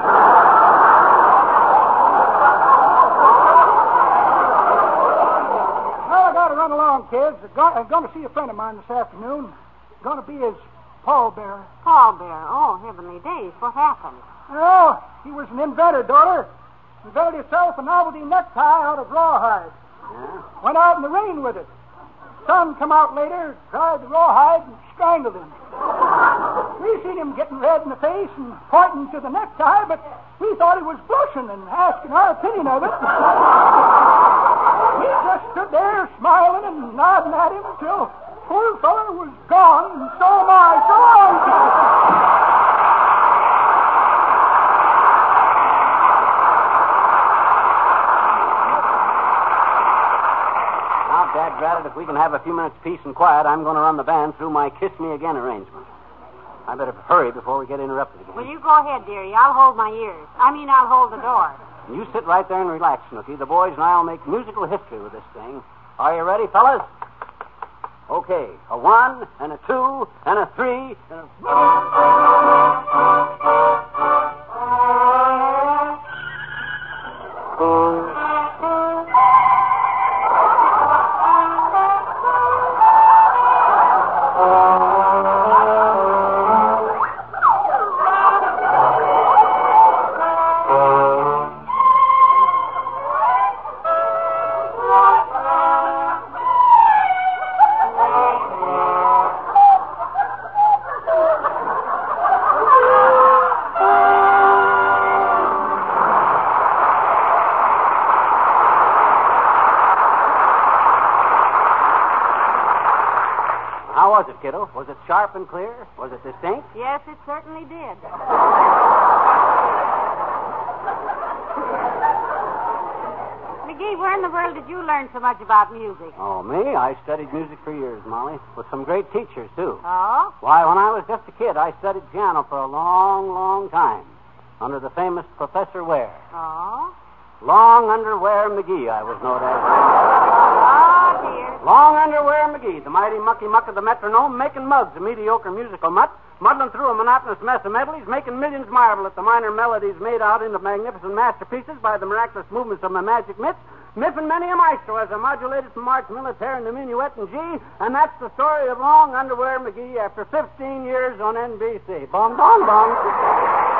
Well, I got to run along, kids. I'm going to see a friend of mine this afternoon. Going to be his pallbearer. Pallbearer. Oh, heavenly days. What happened? Oh, he was an inventor, daughter. Invented himself a novelty necktie out of rawhide. Yeah? Went out in the rain with it. Son come out later, dried the rawhide, and strangled him. We seen him getting red in the face and pointing to the necktie, but we thought he was blushing and asking our opinion of it. We just stood there smiling and nodding at him until poor fellow was gone, and so am I. So long. Daddrat, if we can have a few minutes peace and quiet, I'm going to run the band through my Kiss Me Again arrangement. I better hurry before we get interrupted again. Well, you go ahead, dearie. I'll hold my ears. I'll hold the door. You sit right there and relax, Snooky. The boys and I'll make musical history with this thing. Are you ready, fellas? Okay. A 1 and a 2 and a 3 and a... was it, kiddo? Was it sharp and clear? Was it distinct? Yes, it certainly did. McGee, where in the world did you learn so much about music? Oh, me? I studied music for years, Molly, with some great teachers, too. Oh? Why, when I was just a kid, I studied piano for a long, long time under the famous Professor Ware. Oh? Long Underwear McGee, I was known as. Oh, dear. Long Underwear McGee, the mighty mucky muck of the metronome, making mugs of mediocre musical mutt, muddling through a monotonous mess of medleys, making millions marvel at the minor melodies made out into magnificent masterpieces by the miraculous movements of my magic mitts, miffing many a maestro as I modulated from March Militaire into minuet and G, and that's the story of Long Underwear McGee after 15 years on NBC. Bong, bong, bong.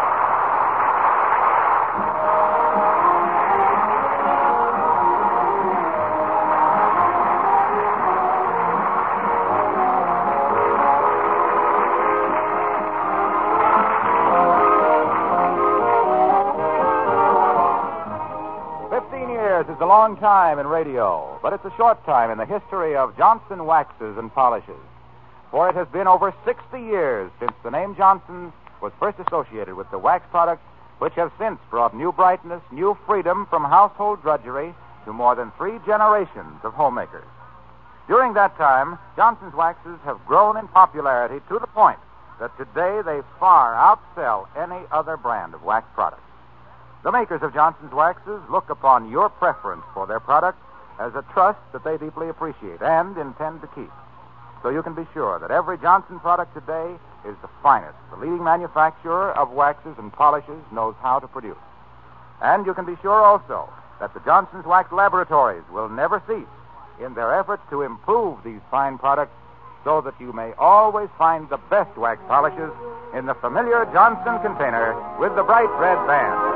15 years is a long time in radio, but it's a short time in the history of Johnson waxes and polishes. For it has been over 60 years since the name Johnson was first associated with the wax products, which have since brought new brightness, new freedom from household drudgery to more than 3 generations of homemakers. During that time, Johnson's waxes have grown in popularity to the point that today they far outsell any other brand of wax products. The makers of Johnson's waxes look upon your preference for their product as a trust that they deeply appreciate and intend to keep. So you can be sure that every Johnson product today is the finest the leading manufacturer of waxes and polishes knows how to produce. And you can be sure also that the Johnson's Wax Laboratories will never cease in their efforts to improve these fine products so that you may always find the best wax polishes in the familiar Johnson container with the bright red band.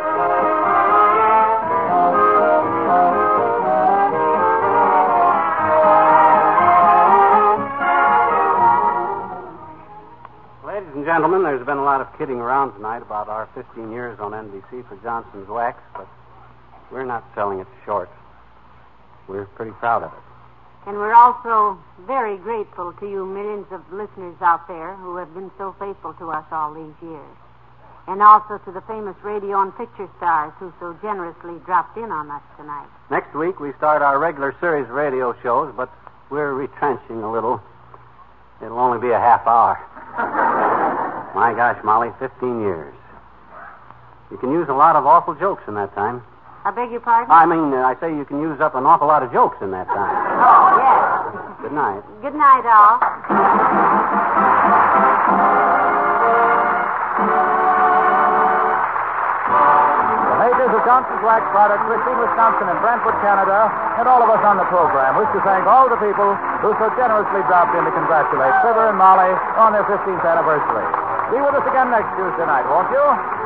Ladies and gentlemen, there's been a lot of kidding around tonight about our 15 years on NBC for Johnson's Wax, but we're not selling it short. We're pretty proud of it. And we're also very grateful to you millions of listeners out there who have been so faithful to us all these years. And also to the famous radio and picture stars who so generously dropped in on us tonight. Next week, we start our regular series of radio shows, but we're retrenching a little. It'll only be a half hour. My gosh, Molly, 15 years. You can use a lot of awful jokes in that time. I beg your pardon? I say you can use up an awful lot of jokes in that time. Oh, yes. Good night. Good night, all. The makers of Johnson's Wax products, Racine, Wisconsin, and Brantford, Canada, and all of us on the program wish to thank all the people who so generously dropped in to congratulate Fibber and Molly on their 15th anniversary. Be with us again next Tuesday night, won't you?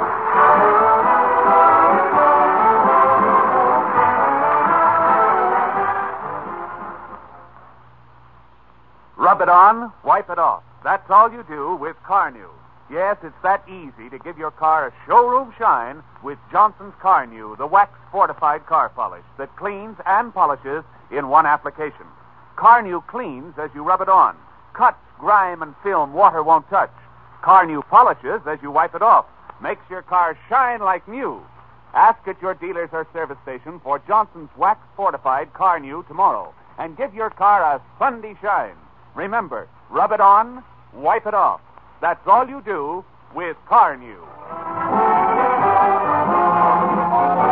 Rub it on, wipe it off. That's all you do with Carnu. Yes, it's that easy to give your car a showroom shine with Johnson's Carnu, the wax-fortified car polish that cleans and polishes in one application. Carnu cleans as you rub it on. Cuts, grime, and film water won't touch. Carnu polishes as you wipe it off. Makes your car shine like new. Ask at your dealer's or service station for Johnson's wax-fortified Carnu tomorrow and give your car a Sunday shine. Remember, rub it on, wipe it off. That's all you do with Carnu.